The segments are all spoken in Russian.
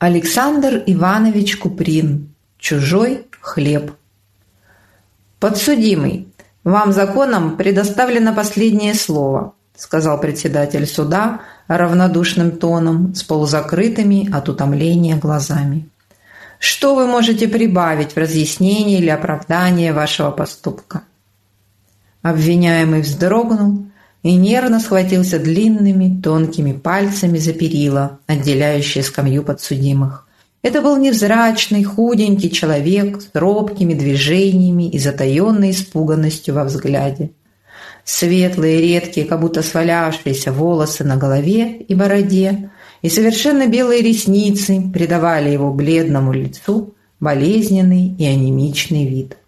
Александр Иванович Куприн. Чужой хлеб. «Подсудимый, вам законом предоставлено последнее слово», сказал председатель суда равнодушным тоном, с полузакрытыми от утомления глазами. «Что вы можете прибавить в разъяснение или оправдание вашего поступка?» Обвиняемый вздрогнул и нервно схватился длинными тонкими пальцами за перила, отделяющие скамью подсудимых. Это был невзрачный, худенький человек с робкими движениями и затаенной испуганностью во взгляде. Светлые, редкие, как будто свалявшиеся волосы на голове и бороде и совершенно белые ресницы придавали его бледному лицу болезненный и анемичный вид.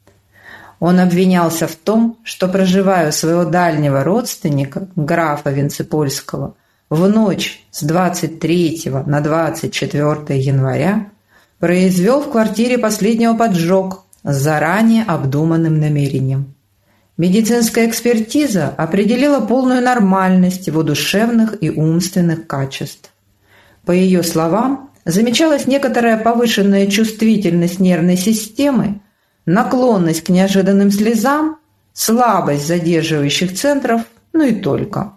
Он обвинялся в том, что, проживая у своего дальнего родственника, графа Венцепольского, в ночь с 23 на 24 января произвел в квартире последнего поджог с заранее обдуманным намерением. Медицинская экспертиза определила полную нормальность его душевных и умственных качеств. По ее словам, замечалась некоторая повышенная чувствительность нервной системы, наклонность к неожиданным слезам, слабость задерживающих центров, ну и только.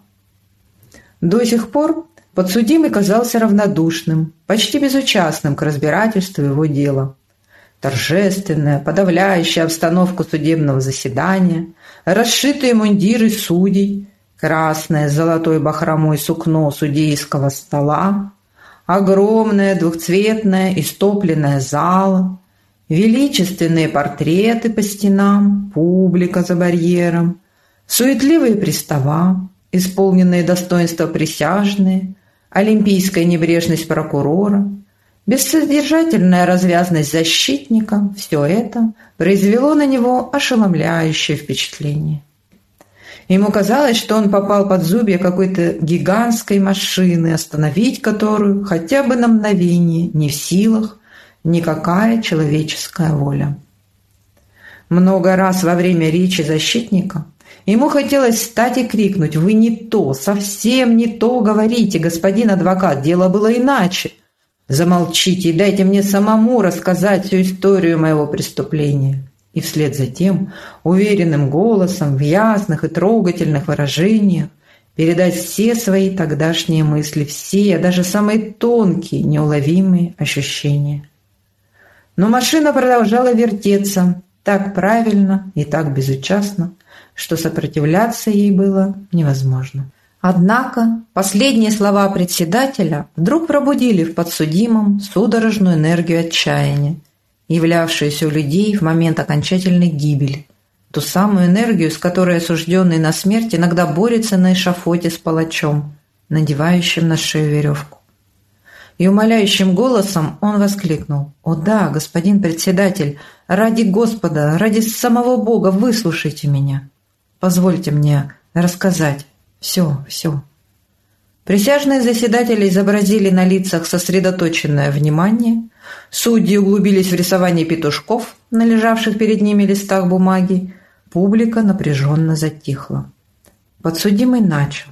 До сих пор подсудимый казался равнодушным, почти безучастным к разбирательству его дела. Торжественная, подавляющая обстановку судебного заседания, расшитые мундиры судей, красное с золотой бахромой сукно судейского стола, огромная двухцветная истопленная зала, величественные портреты по стенам, публика за барьером, суетливые пристава, исполненные достоинства присяжные, олимпийская небрежность прокурора, бессодержательная развязность защитника – все это произвело на него ошеломляющее впечатление. Ему казалось, что он попал под зубья какой-то гигантской машины, остановить которую хотя бы на мгновение не в силах никакая человеческая воля. Много раз во время речи защитника ему хотелось встать и крикнуть: «Вы не то, совсем не то говорите, господин адвокат, дело было иначе. Замолчите и дайте мне самому рассказать всю историю моего преступления». И вслед за тем уверенным голосом, в ясных и трогательных выражениях передать все свои тогдашние мысли, все, даже самые тонкие, неуловимые ощущения. Но машина продолжала вертеться так правильно и так безучастно, что сопротивляться ей было невозможно. Однако последние слова председателя вдруг пробудили в подсудимом судорожную энергию отчаяния, являвшуюся у людей в момент окончательной гибели, ту самую энергию, с которой осужденный на смерть иногда борется на эшафоте с палачом, надевающим на шею веревку. И умоляющим голосом он воскликнул: «О да, господин председатель, ради Господа, ради самого Бога, выслушайте меня. Позвольте мне рассказать все». Присяжные заседатели изобразили на лицах сосредоточенное внимание, судьи углубились в рисование петушков на лежавших перед ними листах бумаги, публика напряженно затихла. Подсудимый начал.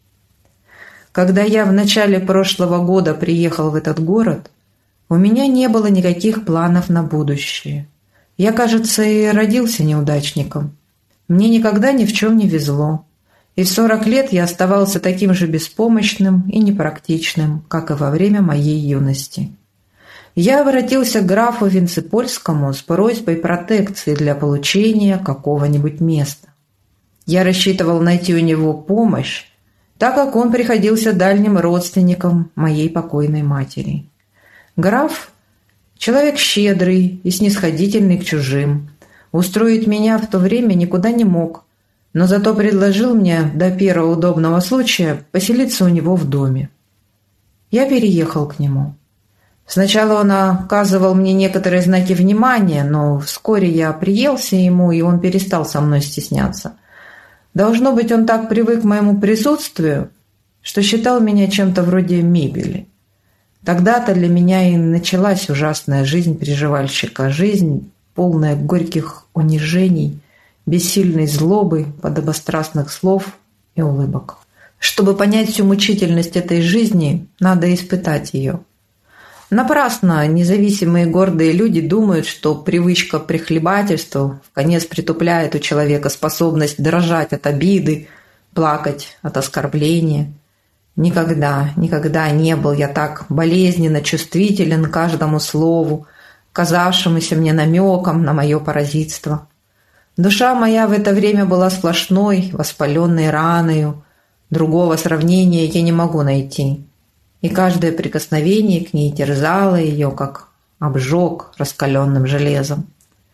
«Когда я в начале прошлого года приехал в этот город, у меня не было никаких планов на будущее. Я, кажется, и родился неудачником. Мне никогда ни в чем не везло. И в 40 лет я оставался таким же беспомощным и непрактичным, как и во время моей юности. Я обратился к графу Венцепольскому с просьбой протекции для получения какого-нибудь места. Я рассчитывал найти у него помощь, так как он приходился дальним родственником моей покойной матери. Граф – человек щедрый и снисходительный к чужим. Устроить меня в то время никуда не мог, но зато предложил мне до первого удобного случая поселиться у него в доме. Я переехал к нему. Сначала он оказывал мне некоторые знаки внимания, но вскоре я приелся ему, и он перестал со мной стесняться. Должно быть, он так привык к моему присутствию, что считал меня чем-то вроде мебели. Тогда-то для меня и началась ужасная жизнь приживальщика, жизнь, полная горьких унижений, бессильной злобы, подобострастных слов и улыбок. Чтобы понять всю мучительность этой жизни, надо испытать ее. Напрасно независимые гордые люди думают, что привычка к прихлебательству вконец притупляет у человека способность дрожать от обиды, плакать от оскорбления. Никогда, никогда не был я так болезненно чувствителен к каждому слову, казавшемуся мне намеком на мое паразитство. Душа моя в это время была сплошной, воспаленной раною. Другого сравнения я не могу найти. И каждое прикосновение к ней терзало ее, как обжог раскаленным железом.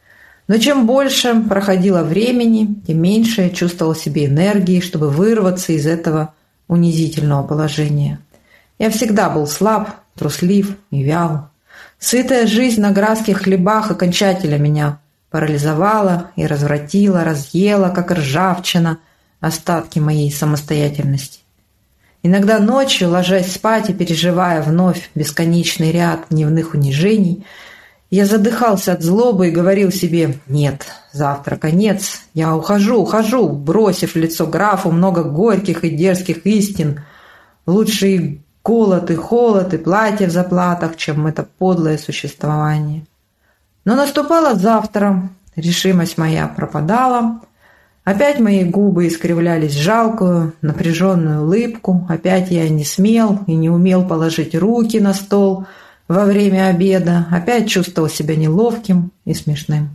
Но чем больше проходило времени, тем меньше я чувствовал в себе энергии, чтобы вырваться из этого унизительного положения. Я всегда был слаб, труслив и вял. Сытая жизнь на градских хлебах окончательно меня парализовала и развратила, разъела, как ржавчина, остатки моей самостоятельности. Иногда ночью, ложась спать и переживая вновь бесконечный ряд дневных унижений, я задыхался от злобы и говорил себе: «Нет, завтра конец, я ухожу, бросив в лицо графу много горьких и дерзких истин. Лучше и голод, и холод, и платье в заплатах, чем это подлое существование». Но наступало завтра, решимость моя пропадала. Опять мои губы искривлялись в жалкую, напряженную улыбку. Опять я не смел и не умел положить руки на стол во время обеда. Опять чувствовал себя неловким и смешным.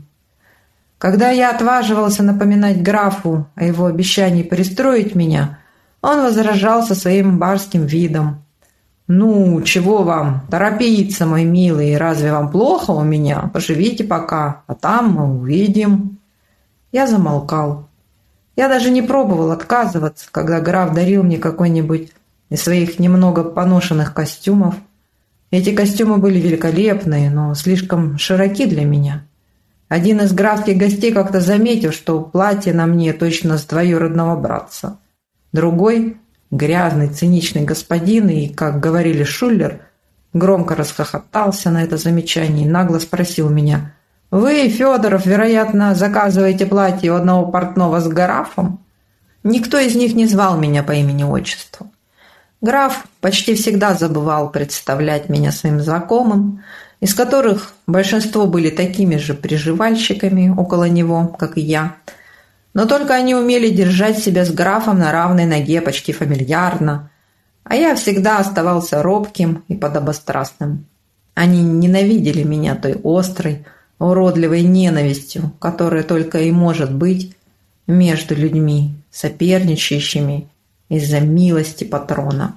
Когда я отваживался напоминать графу о его обещании пристроить меня, он возражал со своим барским видом: «Ну, чего вам торопиться, мой милый? Разве вам плохо у меня? Поживите пока, а там мы увидим». Я замолкал. Я даже не пробовал отказываться, когда граф дарил мне какой-нибудь из своих немного поношенных костюмов. Эти костюмы были великолепные, но слишком широки для меня. Один из графских гостей как-то заметил, что платье на мне точно с двоюродного братца. Другой, грязный, циничный господин, и, как говорили Шуллер, громко расхохотался на это замечание и нагло спросил меня: «Вы, Федоров, вероятно, заказываете платье у одного портного с графом?» Никто из них не звал меня по имени-отчеству. Граф почти всегда забывал представлять меня своим знакомым, из которых большинство были такими же приживальщиками около него, как и я. Но только они умели держать себя с графом на равной ноге почти фамильярно, а я всегда оставался робким и подобострастным. Они ненавидели меня той острой, уродливой ненавистью, которая только и может быть между людьми, соперничающими из-за милости патрона.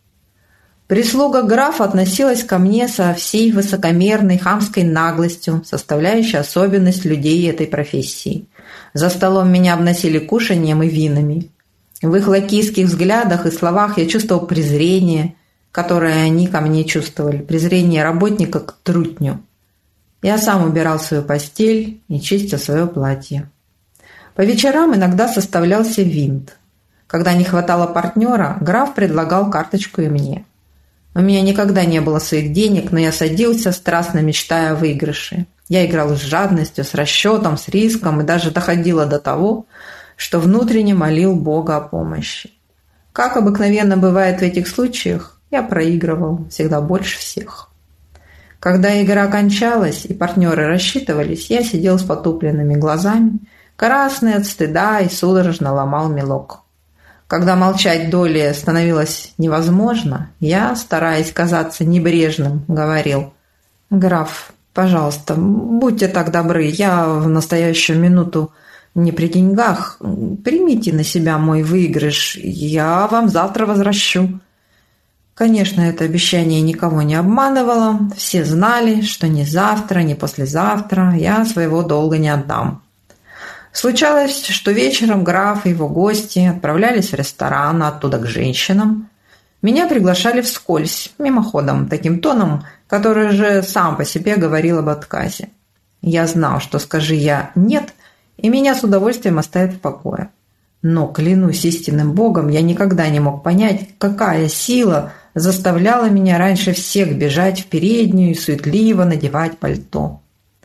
Прислуга графа относилась ко мне со всей высокомерной хамской наглостью, составляющей особенность людей этой профессии. За столом меня обносили кушаньем и винами. В их лакейских взглядах и словах я чувствовал презрение, которое они ко мне чувствовали, презрение работника к трутню. Я сам убирал свою постель и чистил свое платье. По вечерам иногда составлялся винт. Когда не хватало партнера, граф предлагал карточку и мне. У меня никогда не было своих денег, но я садился, страстно мечтая о выигрыше. Я играл с жадностью, с расчетом, с риском и даже доходило до того, что внутренне молил Бога о помощи. Как обыкновенно бывает в этих случаях, я проигрывал всегда больше всех. Когда игра кончалась и партнеры рассчитывались, я сидел с потупленными глазами, красный от стыда, и судорожно ломал мелок. Когда молчать долее становилось невозможно, я, стараясь казаться небрежным, говорил: «Граф, пожалуйста, будьте так добры, я в настоящую минуту не при деньгах. Примите на себя мой выигрыш, я вам завтра возвращу». Конечно, это обещание никого не обманывало. Все знали, что ни завтра, ни послезавтра я своего долга не отдам. Случалось, что вечером граф и его гости отправлялись в ресторан, а оттуда к женщинам. Меня приглашали вскользь, мимоходом, таким тоном, который же сам по себе говорил об отказе. Я знал, что скажи я «нет», и меня с удовольствием оставят в покое. Но, клянусь истинным Богом, я никогда не мог понять, какая сила заставляла меня раньше всех бежать в переднюю и суетливо надевать пальто.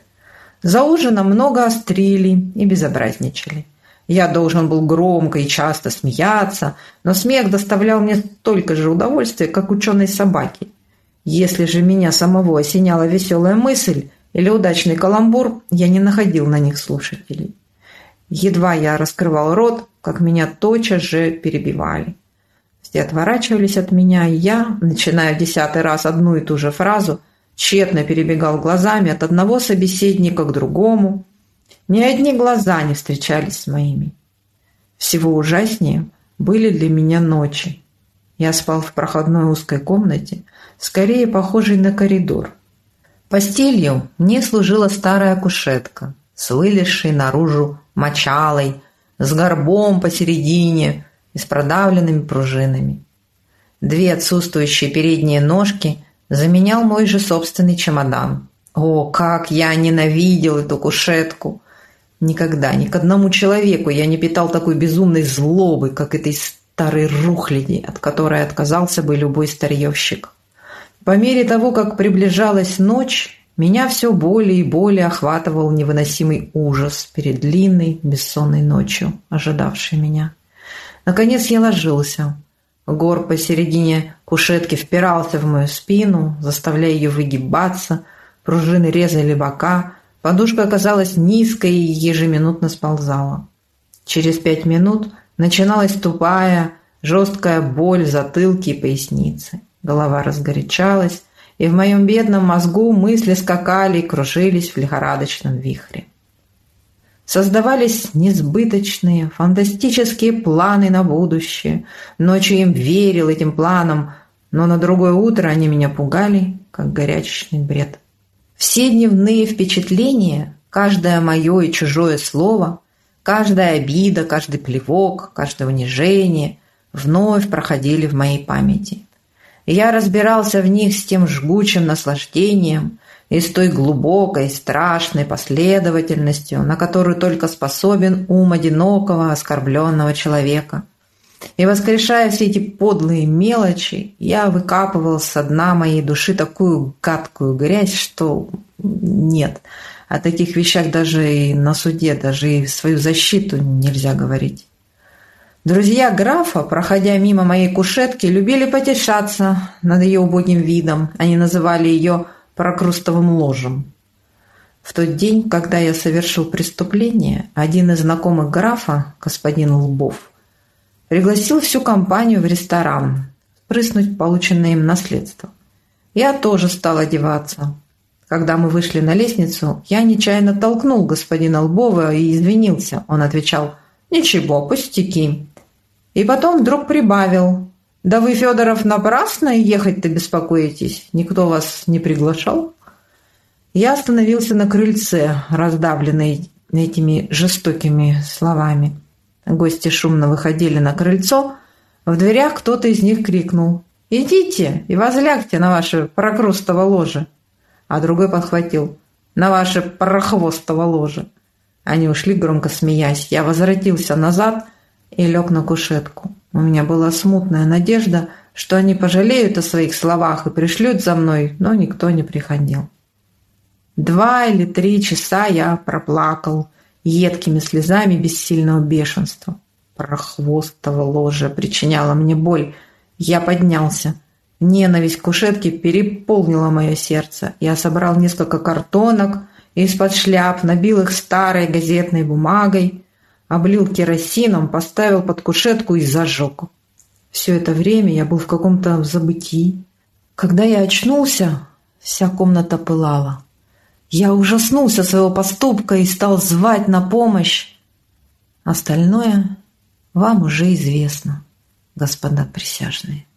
За ужином много острили и безобразничали. Я должен был громко и часто смеяться, но смех доставлял мне столько же удовольствия, как ученой собаке. Если же меня самого осеняла веселая мысль или удачный каламбур, я не находил на них слушателей. Едва я раскрывал рот, как меня тотчас же перебивали. Все отворачивались от меня, и я, начиная 10-й раз одну и ту же фразу, тщетно перебегал глазами от одного собеседника к другому. Ни одни глаза не встречались с моими. Всего ужаснее были для меня ночи. Я спал в проходной узкой комнате, скорее похожей на коридор. Постелью мне служила старая кушетка с вылезшей наружу мочалой, с горбом посередине и с продавленными пружинами. 2 отсутствующие передние ножки заменял мой же собственный чемодан. О, как я ненавидел эту кушетку! Никогда ни к одному человеку я не питал такой безумной злобы, как этой старой рухляди, от которой отказался бы любой старьевщик. По мере того, как приближалась ночь, меня все более и более охватывал невыносимый ужас перед длинной, бессонной ночью, ожидавшей меня. Наконец я ложился. Горб посередине кушетки впирался в мою спину, заставляя ее выгибаться, пружины резали бока, подушка оказалась низкой и ежеминутно сползала. Через 5 минут начиналась тупая, жесткая боль в затылке и пояснице. Голова разгорячалась, и в моем бедном мозгу мысли скакали и кружились в лихорадочном вихре. Создавались несбыточные, фантастические планы на будущее. Ночью я им верил, этим планам, но на другое утро они меня пугали, как горячечный бред. Все дневные впечатления, каждое мое и чужое слово, каждая обида, каждый плевок, каждое унижение вновь проходили в моей памяти. Я разбирался в них с тем жгучим наслаждением и с той глубокой, страшной последовательностью, на которую только способен ум одинокого, оскорбленного человека. И, воскрешая все эти подлые мелочи, я выкапывал со дна моей души такую гадкую грязь, что нет, о таких вещах даже и на суде, даже и в свою защиту нельзя говорить. Друзья графа, проходя мимо моей кушетки, любили потешаться над ее убогим видом. Они называли ее прокрустовым ложем. В тот день, когда я совершил преступление, один из знакомых графа, господин Лбов, пригласил всю компанию в ресторан впрыснуть полученное им наследство. Я тоже стал одеваться. Когда мы вышли на лестницу, я нечаянно толкнул господина Лбова и извинился. Он отвечал: «Ничего, пустяки». И потом вдруг прибавил: «Да вы, Федоров, напрасно ехать-то беспокоитесь? Никто вас не приглашал?» Я остановился на крыльце, раздавленный этими жестокими словами. Гости шумно выходили на крыльцо. В дверях кто-то из них крикнул: «Идите и возлягте на ваше прокрустово ложе». А другой подхватил: «На ваше порохвостово ложе». Они ушли, громко смеясь. Я возвратился назад и лег на кушетку. У меня была смутная надежда, что они пожалеют о своих словах и пришлют за мной, но никто не приходил. 2 или 3 часа я проплакал едкими слезами бессильного бешенства. Прохвостово ложе причиняло мне боль. Я поднялся. Ненависть к кушетке переполнила мое сердце. Я собрал несколько картонок и из-под шляп набил их старой газетной бумагой, облил керосином, поставил под кушетку и зажег. Все это время я был в каком-то забытии. Когда я очнулся, вся комната пылала. Я ужаснулся своего поступка и стал звать на помощь. Остальное вам уже известно, господа присяжные.